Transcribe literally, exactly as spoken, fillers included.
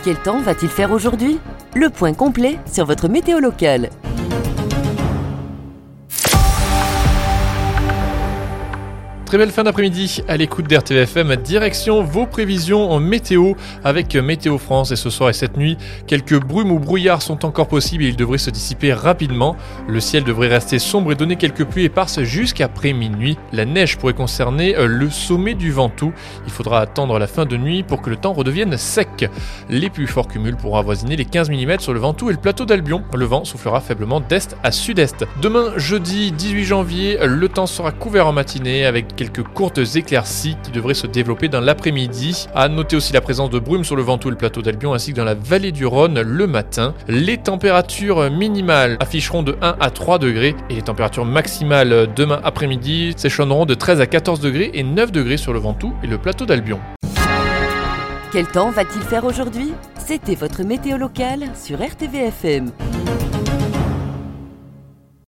Quel temps va-t-il faire aujourd'hui ? Le point complet sur votre météo locale. Très belle fin d'après-midi à l'écoute d'R T V F M, direction vos prévisions en météo avec Météo France. Et ce soir et cette nuit, quelques brumes ou brouillards sont encore possibles et ils devraient se dissiper rapidement. Le ciel devrait rester sombre et donner quelques pluies éparses jusqu'après minuit. La neige pourrait concerner le sommet du Ventoux. Il faudra attendre la fin de nuit pour que le temps redevienne sec. Les plus forts cumuls pourront avoisiner les quinze millimètres sur le Ventoux et le plateau d'Albion. Le vent soufflera faiblement d'est à sud-est. Demain, jeudi dix-huit janvier, le temps sera couvert en matinée avec quelques courtes éclaircies qui devraient se développer dans l'après-midi. À noter aussi la présence de brumes sur le Ventoux et le plateau d'Albion ainsi que dans la vallée du Rhône le matin. Les températures minimales afficheront de un à trois degrés et les températures maximales demain après-midi s'échelonneront de treize à quatorze degrés et neuf degrés sur le Ventoux et le plateau d'Albion. Quel temps va-t-il faire aujourd'hui ? C'était votre météo locale sur R T V F M.